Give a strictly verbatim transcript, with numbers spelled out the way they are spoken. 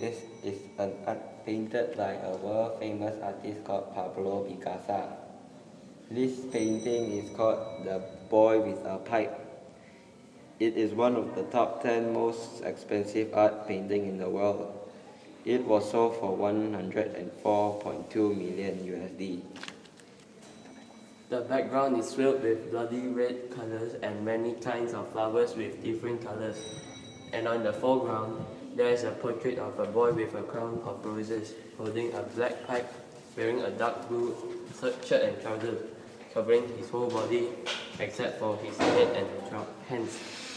This is an art painted by a world-famous artist called Pablo Picasso. This painting is called The Boy with a Pipe. It is one of the top ten most expensive art paintings in the world. It was sold for one hundred four point two million U S D. The background is filled with bloody red colors and many kinds of flowers with different colors. And on the foreground, there is a portrait of a boy with a crown of roses, holding a black pipe, wearing a dark blue shirt and trousers, covering his whole body except for his head and hands.